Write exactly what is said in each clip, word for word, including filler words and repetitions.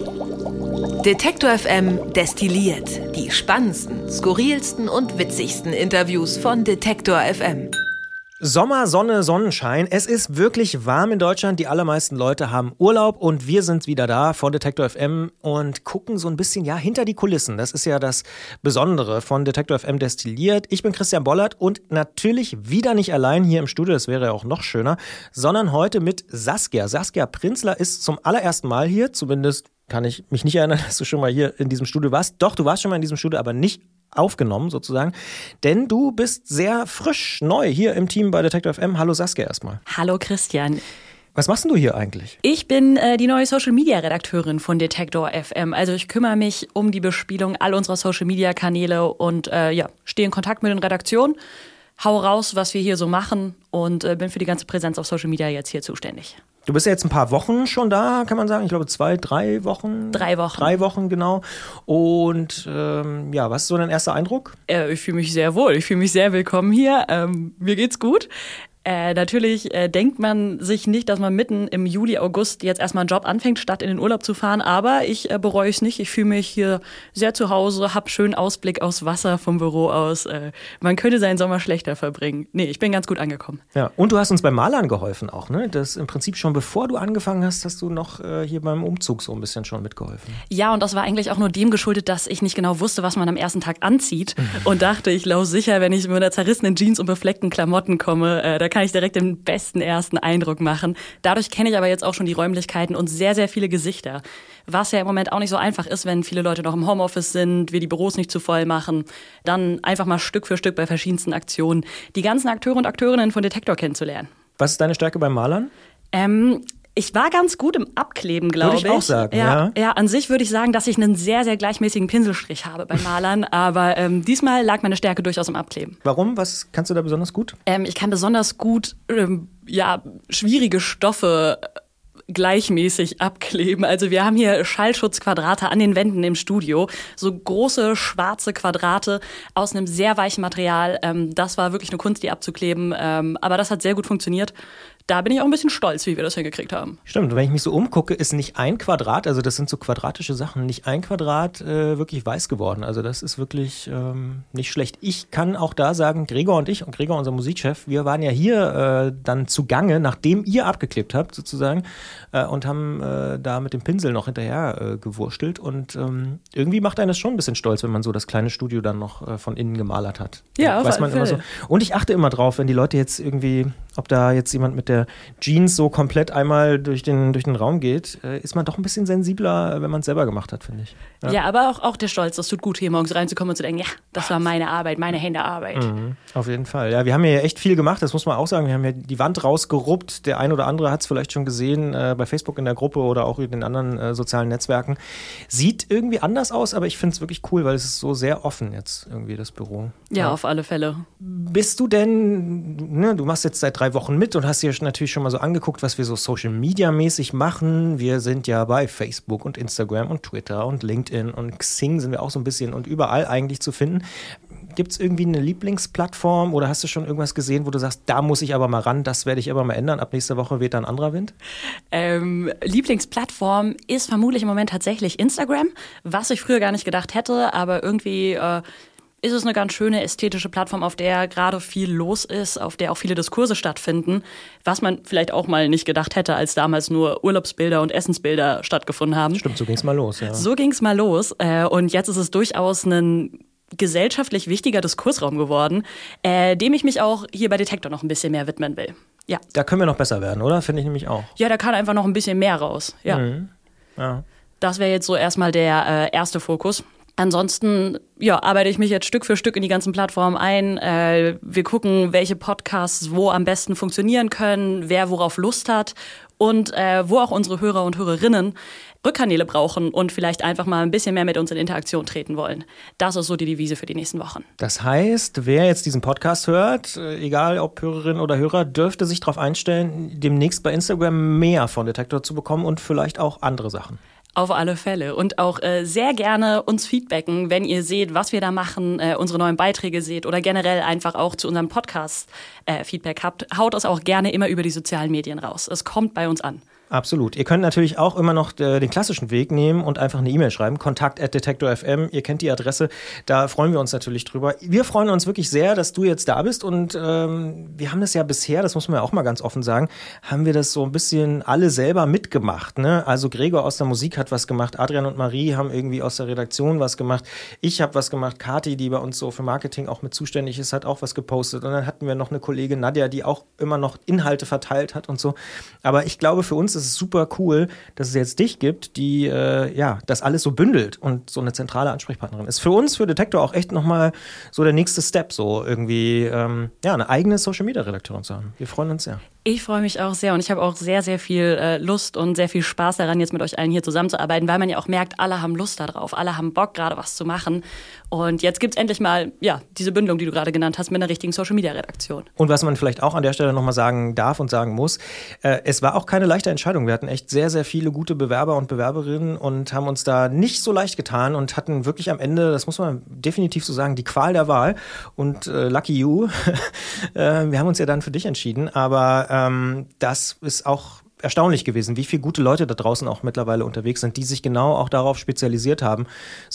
Detektor F M destilliert die spannendsten, skurrilsten und witzigsten Interviews von Detektor F M. Sommer, Sonne, Sonnenschein. Es ist wirklich warm in Deutschland. Die allermeisten Leute haben Urlaub und wir sind wieder da von Detektor F M und gucken so ein bisschen ja hinter die Kulissen. Das ist ja das Besondere von Detektor F M destilliert. Ich bin Christian Bollert und natürlich wieder nicht allein hier im Studio, das wäre ja auch noch schöner, sondern heute mit Saskia. Saskia Prinzler ist zum allerersten Mal hier, zumindest kann ich mich nicht erinnern, dass du schon mal hier in diesem Studio warst. Doch, du warst schon mal in diesem Studio, aber nicht aufgenommen sozusagen, denn du bist sehr frisch neu hier im Team bei Detektor F M. Hallo Saskia erstmal. Hallo Christian. Was machst denn du hier eigentlich? Ich bin äh, die neue Social-Media-Redakteurin von Detektor F M. Also ich kümmere mich um die Bespielung all unserer Social-Media-Kanäle und äh, ja, stehe in Kontakt mit den Redaktionen, hau raus, was wir hier so machen und äh, bin für die ganze Präsenz auf Social Media jetzt hier zuständig. Du bist ja jetzt ein paar Wochen schon da, kann man sagen. Ich glaube zwei, drei Wochen. Drei Wochen. Drei Wochen, genau. Und ähm, ja, was ist so dein erster Eindruck? Äh, ich fühle mich sehr wohl. Ich fühle mich sehr willkommen hier. Ähm, mir geht's gut. Äh, natürlich äh, denkt man sich nicht, dass man mitten im Juli, August jetzt erstmal einen Job anfängt, statt in den Urlaub zu fahren. Aber ich äh, bereue es nicht. Ich fühle mich hier sehr zu Hause, habe schönen Ausblick aufs Wasser vom Büro aus. Äh, man könnte seinen Sommer schlechter verbringen. Nee, ich bin ganz gut angekommen. Ja, und du hast uns beim Malern geholfen auch, ne? Das im Prinzip schon bevor du angefangen hast, hast du noch äh, hier beim Umzug so ein bisschen schon mitgeholfen. Ja, und das war eigentlich auch nur dem geschuldet, dass ich nicht genau wusste, was man am ersten Tag anzieht. Mhm. Und dachte, ich laufe sicher, wenn ich mit einer zerrissenen Jeans und befleckten Klamotten komme, äh, da kann ich direkt den besten ersten Eindruck machen. Dadurch kenne ich aber jetzt auch schon die Räumlichkeiten und sehr, sehr viele Gesichter. Was ja im Moment auch nicht so einfach ist, wenn viele Leute noch im Homeoffice sind, wir die Büros nicht zu voll machen, dann einfach mal Stück für Stück bei verschiedensten Aktionen die ganzen Akteure und Akteurinnen von Detektor kennenzulernen. Was ist deine Stärke beim Malern? Ähm... Ich war ganz gut im Abkleben, glaube ich. Würde ich auch sagen, ja. ja. Ja, an sich würde ich sagen, dass ich einen sehr, sehr gleichmäßigen Pinselstrich habe beim Malern. Aber ähm, diesmal lag meine Stärke durchaus im Abkleben. Warum? Was kannst du da besonders gut? Ähm, ich kann besonders gut ähm, ja, schwierige Stoffe gleichmäßig abkleben. Also wir haben hier Schallschutzquadrate an den Wänden im Studio. So große schwarze Quadrate aus einem sehr weichen Material. Ähm, das war wirklich eine Kunst, die abzukleben. Ähm, aber das hat sehr gut funktioniert. Da bin ich auch ein bisschen stolz, wie wir das hingekriegt haben. Stimmt, wenn ich mich so umgucke, ist nicht ein Quadrat, also das sind so quadratische Sachen, nicht ein Quadrat äh, wirklich weiß geworden. Also das ist wirklich ähm, nicht schlecht. Ich kann auch da sagen, Gregor und ich, und Gregor, unser Musikchef, wir waren ja hier äh, dann zugange, nachdem ihr abgeklebt habt sozusagen, äh, und haben äh, da mit dem Pinsel noch hinterher äh, gewurstelt. Und ähm, irgendwie macht einen das schon ein bisschen stolz, wenn man so das kleine Studio dann noch äh, von innen gemalert hat. Ja, auf weiß man immer so. Und ich achte immer drauf, wenn die Leute jetzt irgendwie, ob da jetzt jemand mit der Jeans so komplett einmal durch den, durch den Raum geht, äh, ist man doch ein bisschen sensibler, wenn man es selber gemacht hat, finde ich. Ja, ja, aber auch, auch der Stolz, das tut gut, hier morgens reinzukommen und zu denken, ja, das war meine Arbeit, meine Händearbeit. Mhm, auf jeden Fall. Ja, wir haben ja echt viel gemacht, das muss man auch sagen. Wir haben ja die Wand rausgeruppt. Der ein oder andere hat es vielleicht schon gesehen, äh, bei Facebook in der Gruppe oder auch in den anderen äh, sozialen Netzwerken. Sieht irgendwie anders aus, aber ich finde es wirklich cool, weil es ist so sehr offen jetzt irgendwie, das Büro. Ja, ja. Auf alle Fälle. Bist du denn, ne, du machst jetzt seit drei Wochen mit und hast dir natürlich schon mal so angeguckt, was wir so Social-Media-mäßig machen. Wir sind ja bei Facebook und Instagram und Twitter und LinkedIn und Xing sind wir auch so ein bisschen und überall eigentlich zu finden. Gibt es irgendwie eine Lieblingsplattform oder hast du schon irgendwas gesehen, wo du sagst, da muss ich aber mal ran, das werde ich aber mal ändern, ab nächster Woche weht da ein anderer Wind? Ähm, Lieblingsplattform ist vermutlich im Moment tatsächlich Instagram, was ich früher gar nicht gedacht hätte, aber irgendwie äh, ist es eine ganz schöne ästhetische Plattform, auf der gerade viel los ist, auf der auch viele Diskurse stattfinden, was man vielleicht auch mal nicht gedacht hätte, als damals nur Urlaubsbilder und Essensbilder stattgefunden haben. Stimmt, so ging es mal los, ja. So ging es mal los äh, und jetzt ist es durchaus ein gesellschaftlich wichtiger Diskursraum geworden, äh, dem ich mich auch hier bei Detektor noch ein bisschen mehr widmen will. Ja. Da können wir noch besser werden, oder? Finde ich nämlich auch. Ja, da kann einfach noch ein bisschen mehr raus. Ja. Mhm. Ja. Das wäre jetzt so erstmal der äh, erste Fokus. Ansonsten ja, arbeite ich mich jetzt Stück für Stück in die ganzen Plattformen ein. Äh, wir gucken, welche Podcasts wo am besten funktionieren können, wer worauf Lust hat und äh, wo auch unsere Hörer und Hörerinnen Rückkanäle brauchen und vielleicht einfach mal ein bisschen mehr mit uns in Interaktion treten wollen. Das ist so die Devise für die nächsten Wochen. Das heißt, wer jetzt diesen Podcast hört, egal ob Hörerin oder Hörer, dürfte sich darauf einstellen, demnächst bei Instagram mehr von Detektor zu bekommen und vielleicht auch andere Sachen. Auf alle Fälle. Und auch äh, sehr gerne uns feedbacken, wenn ihr seht, was wir da machen, äh, unsere neuen Beiträge seht oder generell einfach auch zu unserem Podcast äh, Feedback habt. Haut es auch gerne immer über die sozialen Medien raus. Es kommt bei uns an. Absolut. Ihr könnt natürlich auch immer noch äh, den klassischen Weg nehmen und einfach eine E-Mail schreiben, kontakt at detektor punkt f m. Ihr kennt die Adresse, da freuen wir uns natürlich drüber. Wir freuen uns wirklich sehr, dass du jetzt da bist und ähm, wir haben das ja bisher, das muss man ja auch mal ganz offen sagen, haben wir das so ein bisschen alle selber mitgemacht. Ne? Also Gregor aus der Musik hat was gemacht, Adrian und Marie haben irgendwie aus der Redaktion was gemacht, ich habe was gemacht, Kathi, die bei uns so für Marketing auch mit zuständig ist, hat auch was gepostet und dann hatten wir noch eine Kollegin Nadja, die auch immer noch Inhalte verteilt hat und so. Aber ich glaube, für uns ist es super cool, dass es jetzt dich gibt, die äh, ja das alles so bündelt und so eine zentrale Ansprechpartnerin ist. Für uns, für Detektor auch echt nochmal so der nächste Step, so irgendwie ähm, ja eine eigene Social-Media-Redakteurin zu haben. Wir freuen uns sehr. Ich freue mich auch sehr und ich habe auch sehr, sehr viel äh, Lust und sehr viel Spaß daran, jetzt mit euch allen hier zusammenzuarbeiten, weil man ja auch merkt, alle haben Lust darauf, alle haben Bock, gerade was zu machen. Und jetzt gibt es endlich mal ja diese Bündelung, die du gerade genannt hast, mit einer richtigen Social-Media-Redaktion. Und was man vielleicht auch an der Stelle nochmal sagen darf und sagen muss, äh, es war auch keine leichte Entscheidung. Wir hatten echt sehr, sehr viele gute Bewerber und Bewerberinnen und haben uns da nicht so leicht getan und hatten wirklich am Ende, das muss man definitiv so sagen, die Qual der Wahl. Und äh, lucky you, äh, wir haben uns ja dann für dich entschieden, aber ähm, das ist auch erstaunlich gewesen, wie viele gute Leute da draußen auch mittlerweile unterwegs sind, die sich genau auch darauf spezialisiert haben,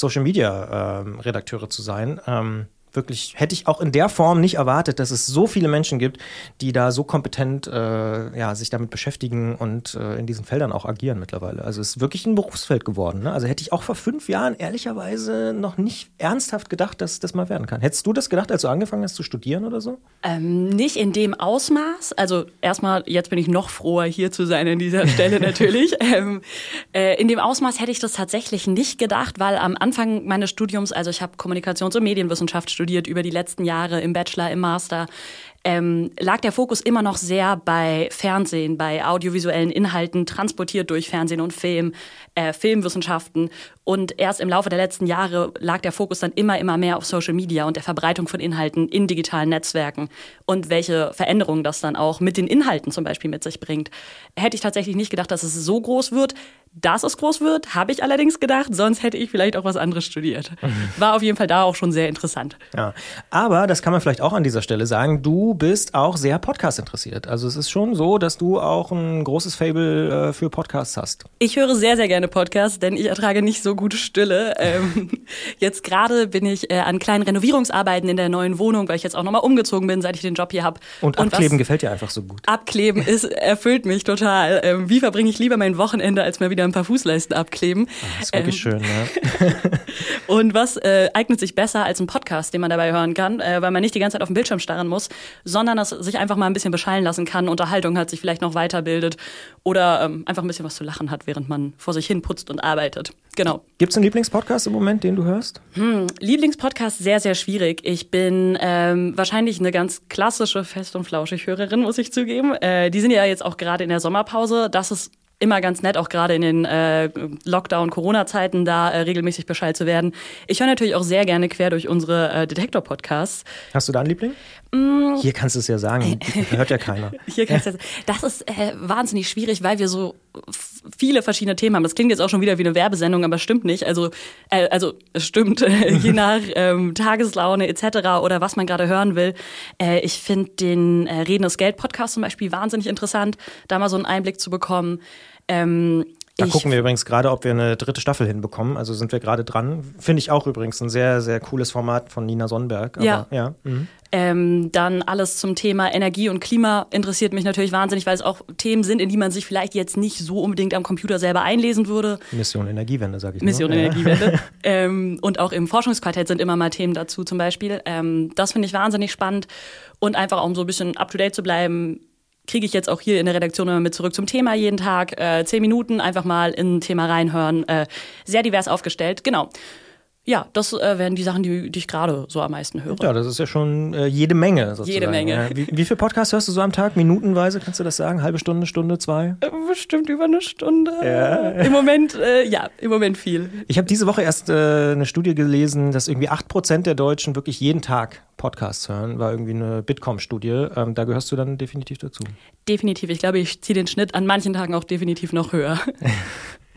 Social-Media-Redakteure zu sein. Ähm, wirklich, hätte ich auch in der Form nicht erwartet, dass es so viele Menschen gibt, die da so kompetent äh, ja, sich damit beschäftigen und äh, in diesen Feldern auch agieren mittlerweile. Also es ist wirklich ein Berufsfeld geworden. Ne? Also hätte ich auch vor fünf Jahren ehrlicherweise noch nicht ernsthaft gedacht, dass das mal werden kann. Hättest du das gedacht, als du angefangen hast zu studieren oder so? Ähm, nicht in dem Ausmaß. Also erstmal, jetzt bin ich noch froher, hier zu sein an dieser Stelle natürlich. ähm, äh, in dem Ausmaß hätte ich das tatsächlich nicht gedacht, weil am Anfang meines Studiums, also ich habe Kommunikations- und Medienwissenschaft studiert über die letzten Jahre im Bachelor, im Master, ähm, lag der Fokus immer noch sehr bei Fernsehen, bei audiovisuellen Inhalten, transportiert durch Fernsehen und Film, äh, Filmwissenschaften. Und erst im Laufe der letzten Jahre lag der Fokus dann immer, immer mehr auf Social Media und der Verbreitung von Inhalten in digitalen Netzwerken und welche Veränderungen das dann auch mit den Inhalten zum Beispiel mit sich bringt. Hätte ich tatsächlich nicht gedacht, dass es so groß wird. Dass es groß wird, habe ich allerdings gedacht, sonst hätte ich vielleicht auch was anderes studiert. War auf jeden Fall da auch schon sehr interessant. Ja, aber das kann man vielleicht auch an dieser Stelle sagen, du bist auch sehr Podcast interessiert. Also es ist schon so, dass du auch ein großes Faible äh, für Podcasts hast. Ich höre sehr, sehr gerne Podcasts, denn ich ertrage nicht so gute Stille. Ähm, jetzt gerade bin ich äh, an kleinen Renovierungsarbeiten in der neuen Wohnung, weil ich jetzt auch nochmal umgezogen bin, seit ich den Job hier habe. Und, Und Abkleben gefällt dir einfach so gut. Abkleben ist, erfüllt mich total. Ähm, wie verbringe ich lieber mein Wochenende, als mal wieder ein paar Fußleisten abkleben? Oh, das ist wirklich ähm, schön, ja. Und was äh, eignet sich besser als ein Podcast, den man dabei hören kann, äh, weil man nicht die ganze Zeit auf den Bildschirm starren muss, sondern es sich einfach mal ein bisschen beschallen lassen kann, Unterhaltung hat, sich vielleicht noch weiterbildet oder ähm, einfach ein bisschen was zu lachen hat, während man vor sich hin putzt und arbeitet. Genau. Gibt es einen Lieblingspodcast im Moment, den du hörst? Hm, Lieblingspodcast sehr, sehr schwierig. Ich bin ähm, wahrscheinlich eine ganz klassische Fest- und Flauschig-Hörerin, muss ich zugeben. Äh, die sind ja jetzt auch gerade in der Sommerpause. Das ist immer ganz nett, auch gerade in den äh, Lockdown-Corona-Zeiten da äh, regelmäßig Bescheid zu werden. Ich höre natürlich auch sehr gerne quer durch unsere äh, Detektor-Podcasts. Hast du da einen Liebling? Mm. Hier kannst du es ja sagen, hört ja keiner. Hier kannst du, das ist äh, wahnsinnig schwierig, weil wir so f- viele verschiedene Themen haben. Das klingt jetzt auch schon wieder wie eine Werbesendung, aber stimmt nicht. Also, äh, also es stimmt, je nach ähm, Tageslaune et cetera oder was man gerade hören will. Äh, ich finde den äh, Reden ist Geld-Podcast zum Beispiel wahnsinnig interessant, da mal so einen Einblick zu bekommen. Ähm, Da ich, gucken wir übrigens gerade, ob wir eine dritte Staffel hinbekommen. Also sind wir gerade dran. Finde ich auch übrigens ein sehr, sehr cooles Format von Nina Sonnenberg. Aber, ja. ja. Mhm. Ähm, dann alles zum Thema Energie und Klima interessiert mich natürlich wahnsinnig, weil es auch Themen sind, in die man sich vielleicht jetzt nicht so unbedingt am Computer selber einlesen würde. Mission Energiewende, sage ich Mission nur. Energiewende. Ja. ähm, und auch im Forschungsquartett sind immer mal Themen dazu zum Beispiel. Ähm, das finde ich wahnsinnig spannend. Und einfach um so ein bisschen up-to-date zu bleiben, kriege ich jetzt auch hier in der Redaktion immer mit zurück zum Thema jeden Tag. Äh, zehn Minuten einfach mal in ein Thema reinhören. Äh, sehr divers aufgestellt, genau. Ja, das äh, wären die Sachen, die, die ich gerade so am meisten höre. Ja, das ist ja schon äh, jede Menge sozusagen. Jede Menge. Ja. Wie, wie viel Podcasts hörst du so am Tag? Minutenweise, kannst du das sagen? Halbe Stunde, Stunde, zwei? Äh, bestimmt über eine Stunde. Ja. Im Moment, äh, ja, im Moment viel. Ich habe diese Woche erst äh, eine Studie gelesen, dass irgendwie acht Prozent der Deutschen wirklich jeden Tag Podcasts hören. War irgendwie eine Bitkom-Studie. Ähm, da gehörst du dann definitiv dazu. Definitiv. Ich glaube, ich ziehe den Schnitt an manchen Tagen auch definitiv noch höher.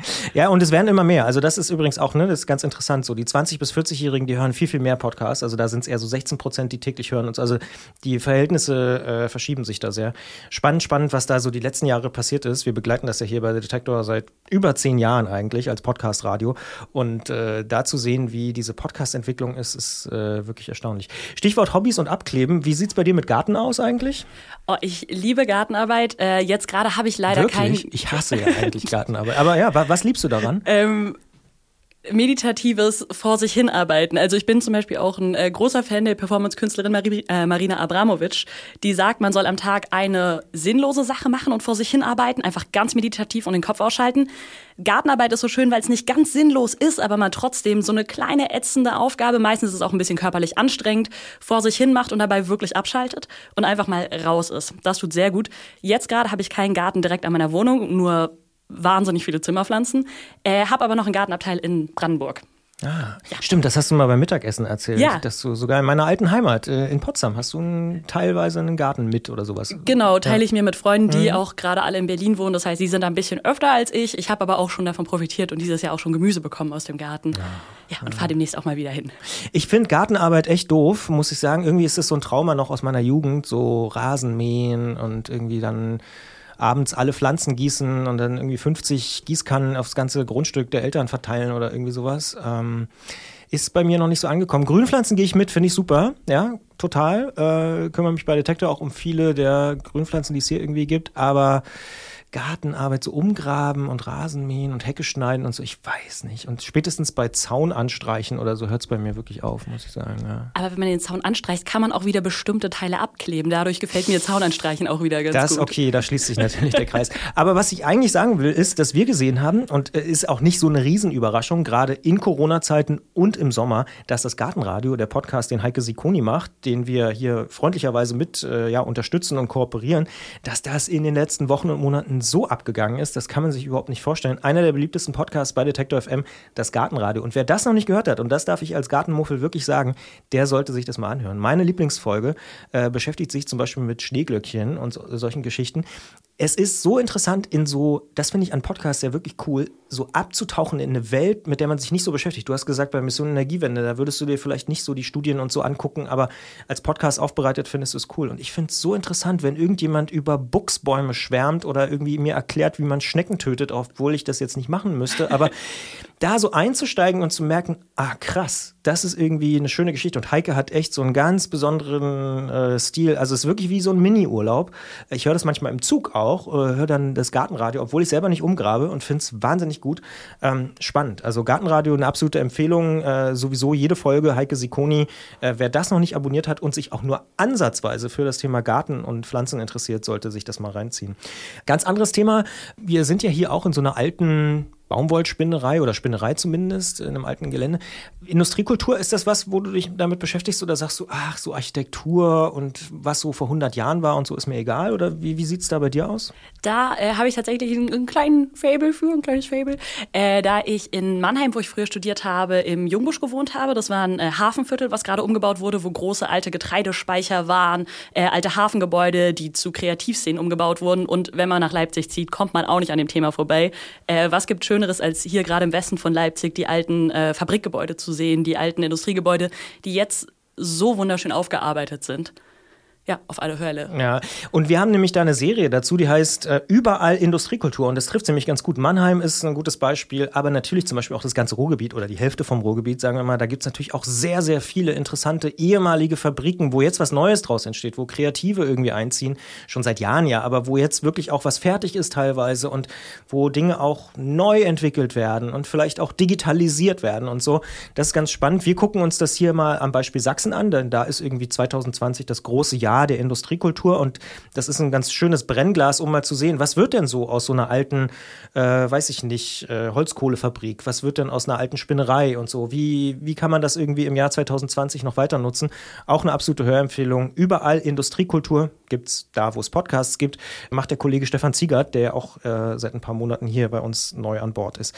Ja, und es werden immer mehr. Also das ist übrigens auch, ne, das ist ganz interessant so. Die zwanzig- bis vierzig-Jährigen, die hören viel, viel mehr Podcasts. Also da sind es eher so sechzehn Prozent, die täglich hören uns. Also die Verhältnisse äh, verschieben sich da sehr. Spannend, spannend, was da so die letzten Jahre passiert ist. Wir begleiten das ja hier bei The Detektor seit über zehn Jahren eigentlich als Podcast-Radio. Und äh, da zu sehen, wie diese Podcast-Entwicklung ist, ist äh, wirklich erstaunlich. Stichwort Hobbys und Abkleben. Wie sieht's bei dir mit Garten aus eigentlich? Oh, ich liebe Gartenarbeit. Äh, jetzt gerade habe ich leider Wirklich? keinen... Ich hasse ja eigentlich Gartenarbeit. Aber ja, wa- was liebst du daran? Ähm, meditatives vor sich hinarbeiten. Also ich bin zum Beispiel auch ein äh, großer Fan der Performance-Künstlerin Mari- äh, Marina Abramovic, die sagt, man soll am Tag eine sinnlose Sache machen und vor sich hinarbeiten, einfach ganz meditativ und den Kopf ausschalten. Gartenarbeit ist so schön, weil es nicht ganz sinnlos ist, aber man trotzdem so eine kleine ätzende Aufgabe, meistens ist es auch ein bisschen körperlich anstrengend, vor sich hin macht und dabei wirklich abschaltet und einfach mal raus ist. Das tut sehr gut. Jetzt gerade habe ich keinen Garten direkt an meiner Wohnung, nur wahnsinnig viele Zimmerpflanzen, äh, habe aber noch einen Gartenabteil in Brandenburg. Ah, ja. Stimmt, das hast du mal beim Mittagessen erzählt. Ja. Dass du sogar in meiner alten Heimat äh, in Potsdam hast du einen, teilweise einen Garten mit oder sowas. Genau, teile ja. ich mir mit Freunden, die mhm. auch gerade alle in Berlin wohnen. Das heißt, sie sind da ein bisschen öfter als ich. Ich habe aber auch schon davon profitiert und dieses Jahr auch schon Gemüse bekommen aus dem Garten. Ja, ja und ja. fahre demnächst auch mal wieder hin. Ich finde Gartenarbeit echt doof, muss ich sagen. Irgendwie ist das so ein Trauma noch aus meiner Jugend, so Rasenmähen und irgendwie dann abends alle Pflanzen gießen und dann irgendwie fünfzig Gießkannen aufs ganze Grundstück der Eltern verteilen oder irgendwie sowas. Ähm, ist bei mir noch nicht so angekommen. Grünpflanzen gehe ich mit, finde ich super. Ja, total. Äh, kümmere mich bei Detektor auch um viele der Grünpflanzen, die es hier irgendwie gibt. Aber Gartenarbeit, so umgraben und Rasenmähen und Hecke schneiden und so, ich weiß nicht. Und spätestens bei Zaun anstreichen oder so hört es bei mir wirklich auf, muss ich sagen. Ja. Aber wenn man den Zaun anstreicht, kann man auch wieder bestimmte Teile abkleben. Dadurch gefällt mir Zaunanstreichen auch wieder ganz das, gut. Das okay, da schließt sich natürlich der Kreis. Aber was ich eigentlich sagen will, ist, dass wir gesehen haben, und ist auch nicht so eine Riesenüberraschung, gerade in Corona-Zeiten und im Sommer, dass das Gartenradio, der Podcast, den Heike Sikoni macht, den wir hier freundlicherweise mit äh, ja, unterstützen und kooperieren, dass das in den letzten Wochen und Monaten so abgegangen ist, das kann man sich überhaupt nicht vorstellen. Einer der beliebtesten Podcasts bei Detektor F M, das Gartenradio. Und wer das noch nicht gehört hat, und das darf ich als Gartenmuffel wirklich sagen, der sollte sich das mal anhören. Meine Lieblingsfolge äh, beschäftigt sich zum Beispiel mit Schneeglöckchen und so, solchen Geschichten. Es ist so interessant, in so, das finde ich an Podcasts ja wirklich cool, so abzutauchen in eine Welt, mit der man sich nicht so beschäftigt. Du hast gesagt, bei Mission Energiewende, da würdest du dir vielleicht nicht so die Studien und so angucken, aber als Podcast aufbereitet findest du es cool. Und ich finde es so interessant, wenn irgendjemand über Buchsbäume schwärmt oder irgendwie mir erklärt, wie man Schnecken tötet, obwohl ich das jetzt nicht machen müsste. Aber da so einzusteigen und zu merken, ah krass, das ist irgendwie eine schöne Geschichte. Und Heike hat echt so einen ganz besonderen äh, Stil. Also es ist wirklich wie so ein Mini-Urlaub. Ich höre das manchmal im Zug auch, äh, höre dann das Gartenradio, obwohl ich selber nicht umgrabe und finde es wahnsinnig gut. Ähm, spannend. Also Gartenradio, eine absolute Empfehlung. Äh, sowieso jede Folge, Heike Sikoni. Äh, wer das noch nicht abonniert hat und sich auch nur ansatzweise für das Thema Garten und Pflanzen interessiert, sollte sich das mal reinziehen. Ganz anderes Thema. Wir sind ja hier auch in so einer alten Baumwollspinnerei oder Spinnerei zumindest, in einem alten Gelände. Industriekultur, ist das was, wo du dich damit beschäftigst oder sagst du, ach, so Architektur und was so vor hundert Jahren war und so ist mir egal? Oder wie, wie sieht es da bei dir aus? Da äh, habe ich tatsächlich einen, einen kleinen Faible für, ein kleines Faible. Äh, da ich in Mannheim, wo ich früher studiert habe, im Jungbusch gewohnt habe. Das war ein äh, Hafenviertel, was gerade umgebaut wurde, wo große alte Getreidespeicher waren, äh, alte Hafengebäude, die zu Kreativszenen umgebaut wurden. Und wenn man nach Leipzig zieht, kommt man auch nicht an dem Thema vorbei. Äh, was gibt schön als hier gerade im Westen von Leipzig die alten äh, Fabrikgebäude zu sehen, die alten Industriegebäude, die jetzt so wunderschön aufgearbeitet sind. Ja, auf alle Fälle. Ja, und wir haben nämlich da eine Serie dazu, die heißt äh, Überall Industriekultur. Und das trifft nämlich ganz gut. Mannheim ist ein gutes Beispiel, aber natürlich zum Beispiel auch das ganze Ruhrgebiet oder die Hälfte vom Ruhrgebiet, sagen wir mal. Da gibt es natürlich auch sehr, sehr viele interessante ehemalige Fabriken, wo jetzt was Neues draus entsteht, wo Kreative irgendwie einziehen, schon seit Jahren ja, aber wo jetzt wirklich auch was fertig ist teilweise und wo Dinge auch neu entwickelt werden und vielleicht auch digitalisiert werden und so. Das ist ganz spannend. Wir gucken uns das hier mal am Beispiel Sachsen an, denn da ist irgendwie zwanzig zwanzig das große Jahr der Industriekultur und das ist ein ganz schönes Brennglas, um mal zu sehen, was wird denn so aus so einer alten, äh, weiß ich nicht, äh, Holzkohlefabrik, was wird denn aus einer alten Spinnerei und so, wie, wie kann man das irgendwie im Jahr zwanzig zwanzig noch weiter nutzen? Auch eine absolute Hörempfehlung, Überall Industriekultur, gibt's da, wo es Podcasts gibt, macht der Kollege Stefan Ziegert, der auch äh, seit ein paar Monaten hier bei uns neu an Bord ist.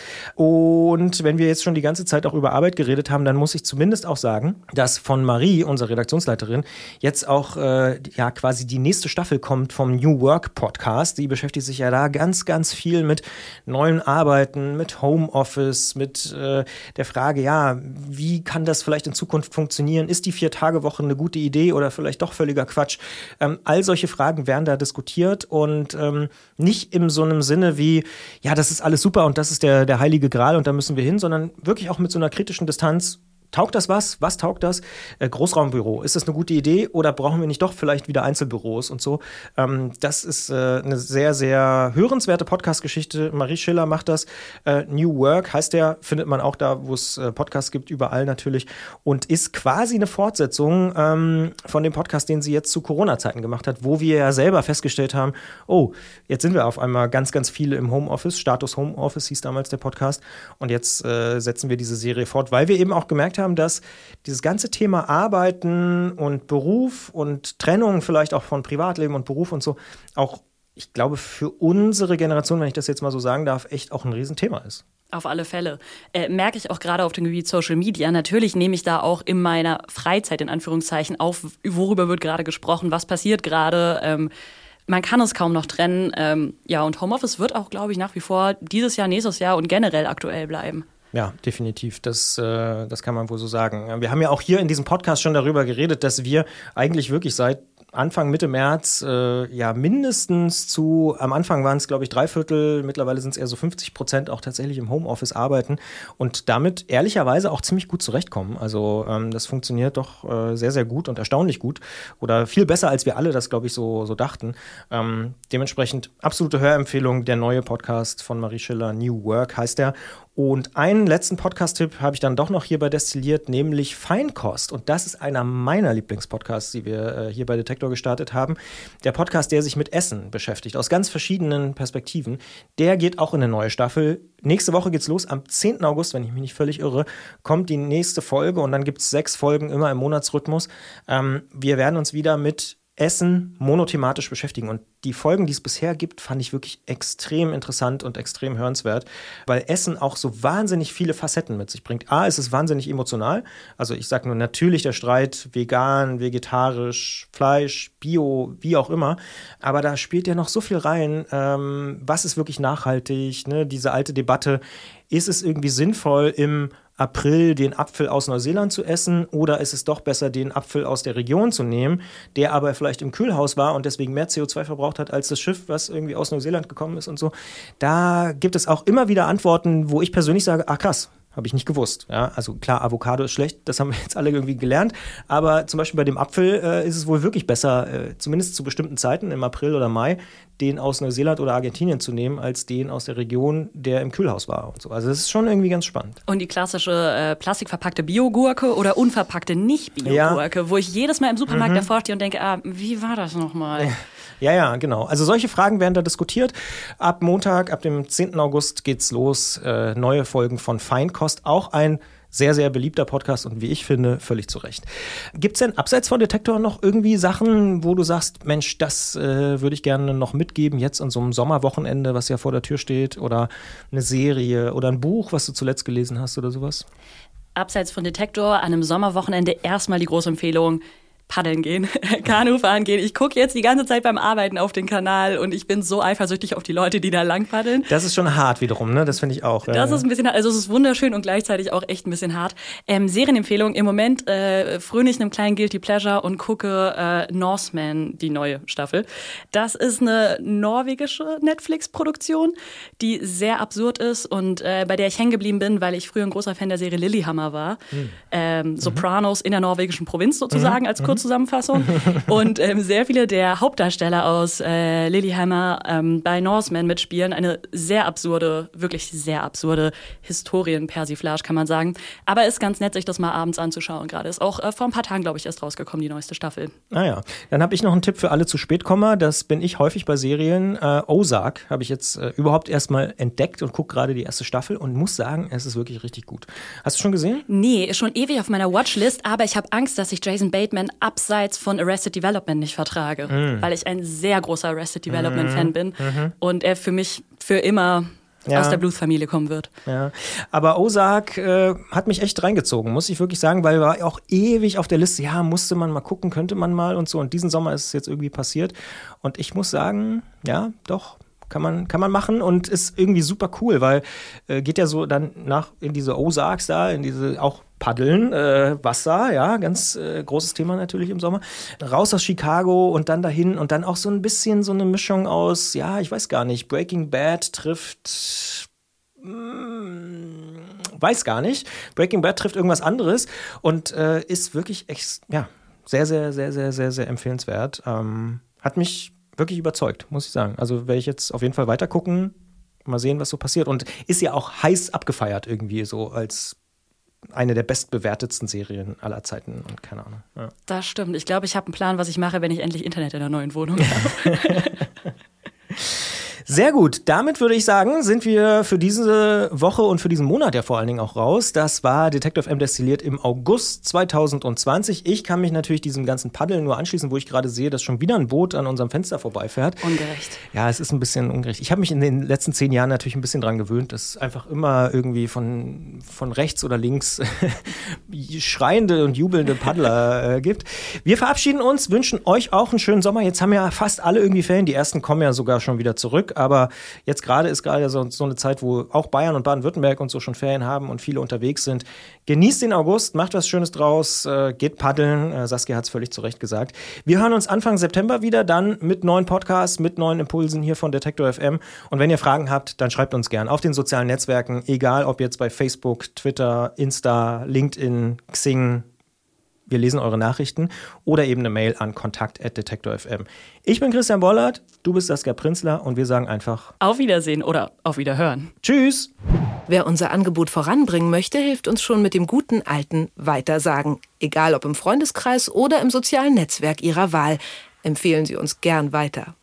Und wenn wir jetzt schon die ganze Zeit auch über Arbeit geredet haben, dann muss ich zumindest auch sagen, dass von Marie, unserer Redaktionsleiterin, jetzt auch äh, ja quasi die nächste Staffel kommt vom New Work Podcast. Die beschäftigt sich ja da ganz, ganz viel mit neuen Arbeiten, mit Homeoffice, mit äh, der Frage, ja, wie kann das vielleicht in Zukunft funktionieren? Ist die Vier-Tage-Woche eine gute Idee oder vielleicht doch völliger Quatsch? Ähm, all solche Fragen werden da diskutiert und ähm, nicht in so einem Sinne wie, ja, das ist alles super und das ist der, der heilige Gral und da müssen wir hin, sondern wirklich auch mit so einer kritischen Distanz. Taugt das was? Was taugt das? Äh, Großraumbüro, ist das eine gute Idee oder brauchen wir nicht doch vielleicht wieder Einzelbüros und so? Ähm, das ist äh, eine sehr, sehr hörenswerte Podcast-Geschichte. Marie Schiller macht das. Äh, New Work heißt der, findet man auch da, wo es äh, Podcasts gibt, überall natürlich. Und ist quasi eine Fortsetzung ähm, von dem Podcast, den sie jetzt zu Corona-Zeiten gemacht hat, wo wir ja selber festgestellt haben, oh, jetzt sind wir auf einmal ganz, ganz viele im Homeoffice. Status Homeoffice hieß damals der Podcast. Und jetzt äh, setzen wir diese Serie fort, weil wir eben auch gemerkt haben, dass dieses ganze Thema Arbeiten und Beruf und Trennung vielleicht auch von Privatleben und Beruf und so auch, ich glaube, für unsere Generation, wenn ich das jetzt mal so sagen darf, echt auch ein Riesenthema ist. Auf alle Fälle. Äh, merke ich auch gerade auf dem Gebiet Social Media. Natürlich nehme ich da auch in meiner Freizeit in Anführungszeichen auf, worüber wird gerade gesprochen, was passiert gerade. Ähm, man kann es kaum noch trennen. Ähm, ja, und Homeoffice wird auch, glaube ich, nach wie vor dieses Jahr, nächstes Jahr und generell aktuell bleiben. Ja, definitiv. Das, äh, das kann man wohl so sagen. Wir haben ja auch hier in diesem Podcast schon darüber geredet, dass wir eigentlich wirklich seit Anfang, Mitte März äh, ja mindestens zu, am Anfang waren es, glaube ich, drei Viertel, mittlerweile sind es eher so fünfzig Prozent auch tatsächlich im Homeoffice arbeiten und damit ehrlicherweise auch ziemlich gut zurechtkommen. Also ähm, das funktioniert doch äh, sehr, sehr gut und erstaunlich gut oder viel besser, als wir alle das, glaube ich, so, so dachten. Ähm, dementsprechend absolute Hörempfehlung, der neue Podcast von Marie Schiller, New Work heißt der. Und einen letzten Podcast-Tipp habe ich dann doch noch hierbei destilliert, nämlich Feinkost. Und das ist einer meiner Lieblingspodcasts, die wir äh, hier bei Detektor gestartet haben. Der Podcast, der sich mit Essen beschäftigt, aus ganz verschiedenen Perspektiven. Der geht auch in eine neue Staffel. Nächste Woche geht's los. Am zehnten August, wenn ich mich nicht völlig irre, kommt die nächste Folge. Und dann gibt's sechs Folgen immer im Monatsrhythmus. Ähm, wir werden uns wieder mit Essen monothematisch beschäftigen. Und die Folgen, die es bisher gibt, fand ich wirklich extrem interessant und extrem hörenswert, weil Essen auch so wahnsinnig viele Facetten mit sich bringt. A, ist es wahnsinnig emotional. Also ich sage nur natürlich der Streit, vegan, vegetarisch, Fleisch, Bio, wie auch immer. Aber da spielt ja noch so viel rein. Ähm, was ist wirklich nachhaltig? Ne? Diese alte Debatte, ist es irgendwie sinnvoll, im April den Apfel aus Neuseeland zu essen oder ist es doch besser, den Apfel aus der Region zu nehmen, der aber vielleicht im Kühlhaus war und deswegen mehr C O zwei verbraucht hat als das Schiff, was irgendwie aus Neuseeland gekommen ist und so. Da gibt es auch immer wieder Antworten, wo ich persönlich sage, ah krass, habe ich nicht gewusst. Ja, also klar, Avocado ist schlecht, das haben wir jetzt alle irgendwie gelernt. Aber zum Beispiel bei dem Apfel äh, ist es wohl wirklich besser, äh, zumindest zu bestimmten Zeiten im April oder Mai, den aus Neuseeland oder Argentinien zu nehmen, als den aus der Region, der im Kühlhaus war und so. Also das ist schon irgendwie ganz spannend. Und die klassische äh, plastikverpackte Biogurke oder unverpackte Nicht-Biogurke, ja, wo ich jedes Mal im Supermarkt mhm. davor stehe und denke, ah, wie war das nochmal? Ja, ja, genau. Also solche Fragen werden da diskutiert. Ab Montag, ab dem zehnten August geht's los. Äh, neue Folgen von Feinkost. Auch ein sehr, sehr beliebter Podcast und wie ich finde, völlig zu Recht. Gibt's denn abseits von Detektor noch irgendwie Sachen, wo du sagst, Mensch, das äh, würde ich gerne noch mitgeben, jetzt an so einem Sommerwochenende, was ja vor der Tür steht, oder eine Serie oder ein Buch, was du zuletzt gelesen hast oder sowas? Abseits von Detektor, an einem Sommerwochenende erstmal die große Empfehlung, paddeln gehen, Kanu fahren gehen. Ich gucke jetzt die ganze Zeit beim Arbeiten auf den Kanal und ich bin so eifersüchtig auf die Leute, die da lang paddeln. Das ist schon hart wiederum, ne? Das finde ich auch. Das ja. ist ein bisschen hart. Also es ist wunderschön und gleichzeitig auch echt ein bisschen hart. Ähm, Serienempfehlung, im Moment äh, fröne ich einem kleinen Guilty Pleasure und gucke äh, Norseman, die neue Staffel. Das ist eine norwegische Netflix-Produktion, die sehr absurd ist und äh, bei der ich hängen geblieben bin, weil ich früher ein großer Fan der Serie Lilyhammer war. Mhm. Ähm, Sopranos mhm. in der norwegischen Provinz sozusagen mhm. als Kurzzusammenfassung. Und ähm, sehr viele der Hauptdarsteller aus äh, Lilyhammer ähm, bei Norseman mitspielen. Eine sehr absurde, wirklich sehr absurde Historien-Persiflage, kann man sagen. Aber ist ganz nett, sich das mal abends anzuschauen gerade. Ist auch äh, vor ein paar Tagen, glaube ich, erst rausgekommen, die neueste Staffel. Ah ja, dann habe ich noch einen Tipp für alle zu Spätkommer. Das bin ich häufig bei Serien. Äh, Ozark habe ich jetzt äh, überhaupt erst mal entdeckt und gucke gerade die erste Staffel und muss sagen, es ist wirklich richtig gut. Hast du schon gesehen? Nee, ist schon ewig auf meiner Watchlist, aber ich habe Angst, dass sich Jason Bateman abseits von Arrested Development nicht vertrage, mm. weil ich ein sehr großer Arrested Development-Fan mm. bin mm-hmm. und er für mich für immer ja. aus der Bluth-Familie kommen wird. Ja. Aber Ozark äh, hat mich echt reingezogen, muss ich wirklich sagen, weil war auch ewig auf der Liste, ja, musste man mal gucken, könnte man mal und so. Und diesen Sommer ist es jetzt irgendwie passiert. Und ich muss sagen, ja, doch, kann man, kann man machen und ist irgendwie super cool, weil äh, geht ja so dann nach in diese Ozarks da, in diese auch Paddeln, äh, Wasser, ja, ganz äh, großes Thema natürlich im Sommer. Raus aus Chicago und dann dahin und dann auch so ein bisschen so eine Mischung aus, ja, ich weiß gar nicht, Breaking Bad trifft, mh, weiß gar nicht, Breaking Bad trifft irgendwas anderes und äh, ist wirklich echt, ja, sehr, sehr, sehr, sehr, sehr, sehr empfehlenswert. Ähm, hat mich wirklich überzeugt, muss ich sagen. Also werde ich jetzt auf jeden Fall weiter gucken, mal sehen, was so passiert. Und ist ja auch heiß abgefeiert irgendwie so als eine der bestbewertetsten Serien aller Zeiten und keine Ahnung. Ja. Das stimmt. Ich glaube, ich habe einen Plan, was ich mache, wenn ich endlich Internet in der neuen Wohnung habe. Sehr gut. Damit würde ich sagen, sind wir für diese Woche und für diesen Monat ja vor allen Dingen auch raus. Das war Detektor F M destilliert im August zwanzig zwanzig. Ich kann mich natürlich diesem ganzen Paddeln nur anschließen, wo ich gerade sehe, dass schon wieder ein Boot an unserem Fenster vorbeifährt. Ungerecht. Ja, es ist ein bisschen ungerecht. Ich habe mich in den letzten zehn Jahren natürlich ein bisschen dran gewöhnt, dass es einfach immer irgendwie von, von rechts oder links schreiende und jubelnde Paddler äh, gibt. Wir verabschieden uns, wünschen euch auch einen schönen Sommer. Jetzt haben ja fast alle irgendwie Ferien. Die ersten kommen ja sogar schon wieder zurück. Aber jetzt gerade ist gerade so, so eine Zeit, wo auch Bayern und Baden-Württemberg und so schon Ferien haben und viele unterwegs sind. Genießt den August, macht was Schönes draus, äh, geht paddeln. Äh, Saskia hat es völlig zu Recht gesagt. Wir hören uns Anfang September wieder, dann mit neuen Podcasts, mit neuen Impulsen hier von Detektor F M. Und wenn ihr Fragen habt, dann schreibt uns gern auf den sozialen Netzwerken, egal ob jetzt bei Facebook, Twitter, Insta, LinkedIn, Xing. Wir lesen eure Nachrichten oder eben eine Mail an kontakt at detektor f m. Ich bin Christian Bollert, du bist Saskia Prinzler und wir sagen einfach auf Wiedersehen oder auf Wiederhören. Tschüss! Wer unser Angebot voranbringen möchte, hilft uns schon mit dem guten alten Weitersagen. Egal ob im Freundeskreis oder im sozialen Netzwerk Ihrer Wahl. Empfehlen Sie uns gern weiter.